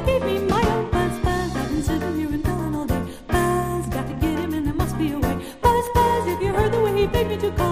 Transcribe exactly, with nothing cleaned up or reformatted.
he gave me my own Buzz, Buzz. I've been sitting here and calling all day. Buzz, got to get him and there must be a way. Buzz, Buzz, if you heard the way he begged me to call.